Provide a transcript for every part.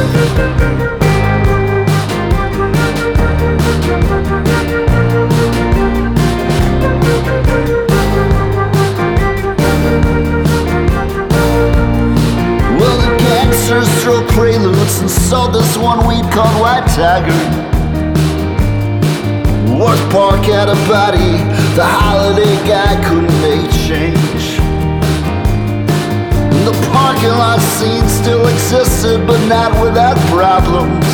Well, the gangsters throw preludes and sold this one weed called White Tiger. Worth Park had a body, the holiday guy couldn't make change. The parking lot scene still existed, but not without problems.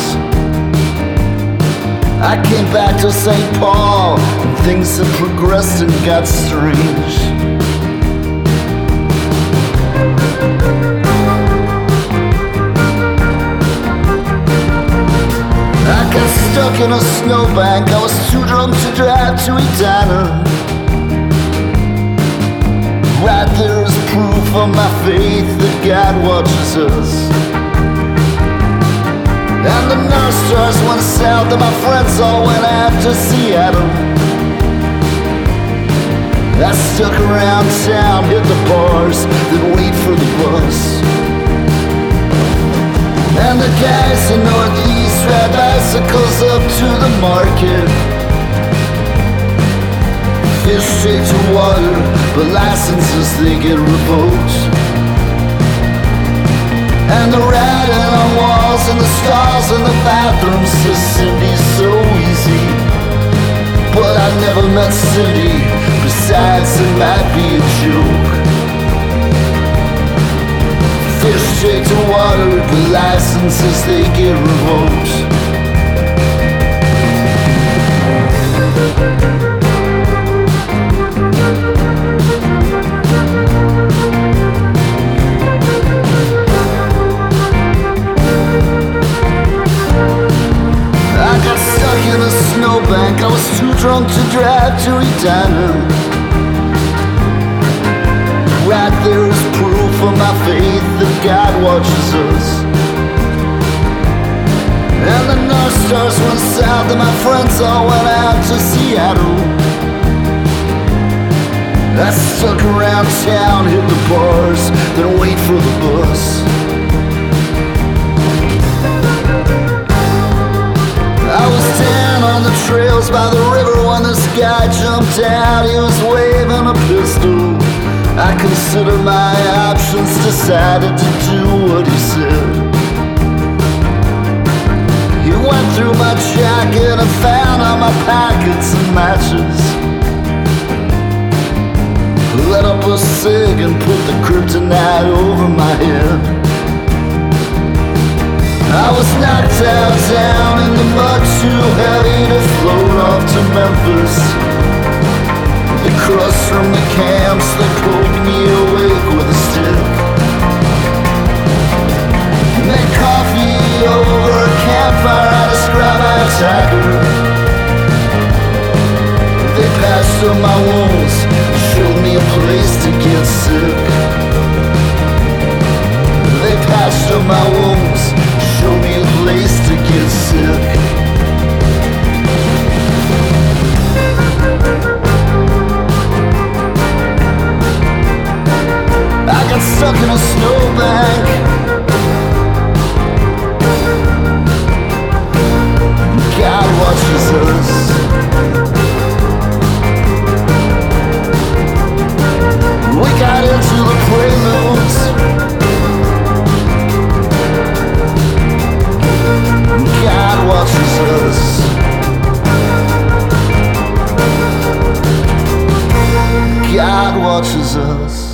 I came back to St. Paul, and things had progressed and got strange. I got stuck in a snowbank, I was too drunk to drive to Edina. Right there is proof of my faith that God watches us. And the North Stars went south and my friends all went out to Seattle. I stuck around town, hit the bars, then wait for the bus. And the guys in Northeast ride bicycles up to the market. Fish take to water, but licenses they get revoked. And the writing on walls and the stars in the bathrooms says Cindy's so easy. But I never met Cindy, besides it might be a joke. Fish take to water, but licenses they get revoked. I was too drunk to drive to Edina. Right there is proof of my faith that God watches us. And the North Stars went south and my friends all went out to Seattle. I stuck around town, hit the bars, then wait for the bus. I was down on the trails by the river when this guy jumped out. He was waving a pistol. I considered my options, decided to do what he said. He went through my jacket and found all my pockets and matches. Lit up a cig and put the kryptonite over my head. I was knocked out down in the mud, too heavy to float off to Memphis. The crust from the camps, they pulled me awake with a stick. Made coffee over a campfire, I describe my tiger. They patched up my wounds, showed me a place to get sick. They patched up my wounds, show me a place to get sick. I got stuck in a snowbank. God watches us. We got into the preludes. God watches us. God watches us.